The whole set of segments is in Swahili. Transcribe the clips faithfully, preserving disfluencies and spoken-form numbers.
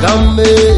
Gambe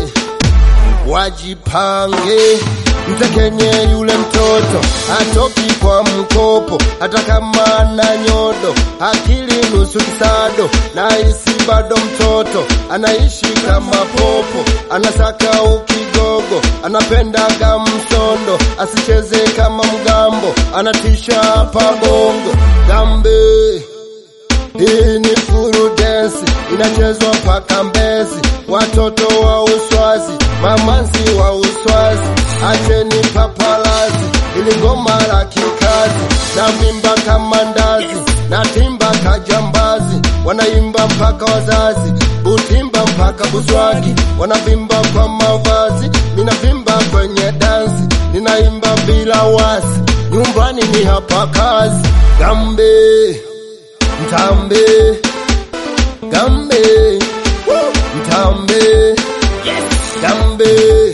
wajipange, mtekenye yule mtoto atoki kwa mkopo, hata kama na nyodo, akili nusu kisado, na isi bado mtoto, anaishi kama popo, anasaka ukigogo, anapenda gamsondo, asicheze kama mgambo, anatisha pabongo. Gambe hii ni furu dance, inachezwa paka Mbezi, watoto wa uswazi, mamanzi wa uswazi, acheni papalazi, ili ngoma la kikazi, na vimba kama ndazi, na timba kajambazi, wanaimba mpaka wazazi, utimba mpaka buswagi, wanavimba kwa mavazi, ninavimba kwenye dansi, ninaimba bila wasi, nyumbani ni hapa kazi. Gambe mtambe, gambe mtambe, gambe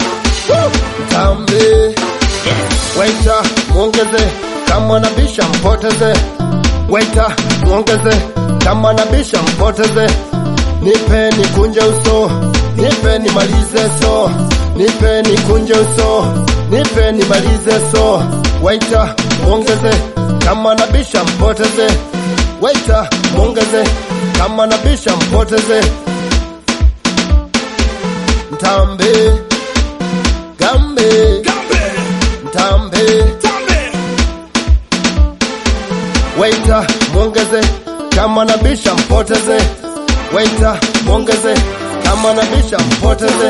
mtambe. Waiter muongeze, kama nabisha mpoteze. Waiter muongeze, kama nabisha mpoteze. Nipe nikunje uso, nipe nimalize so, nipe nikunje uso, nipe nimalize so. Waiter muongeze, kama nabisha mpoteze. Waiter muongeze, kama nabisha mpoteze. Mtambe, gambe, mtambe. Waiter muongeze, kama nabisha mpoteze. Waiter muongeze, kama nabisha mpoteze.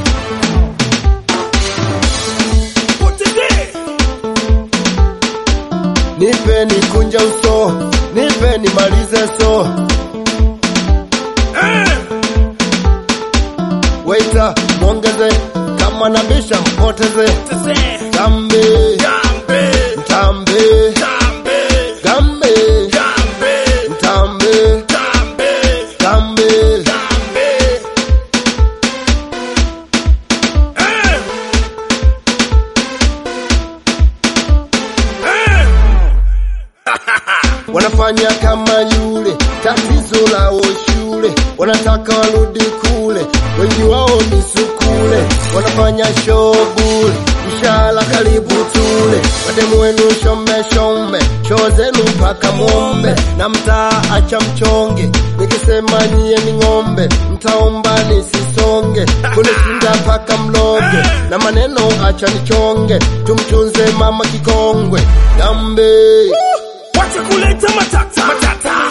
Nipe nikunje uso, nipe nimalize so. Waiter muongeze, kama nabisha mpoteze. Gambe, mtambe, gambe, mtambe, gambe. Wanafanya kama yule, tatizo lao shule, wanataka warudi kule, wengi wao ni sukule, wanafanya show bure, mshala karibu tule, wademu wenu shombe shombe, show zenu mpaka mwombe, na mtaa acha mchonge, nikisema nyie ni ngombe, mtaomba nisisonge, kunishinda paka mloge, na maneno acha nichonge, tumchunze mama kikongwe. Gambe wacha kuleta matata matata,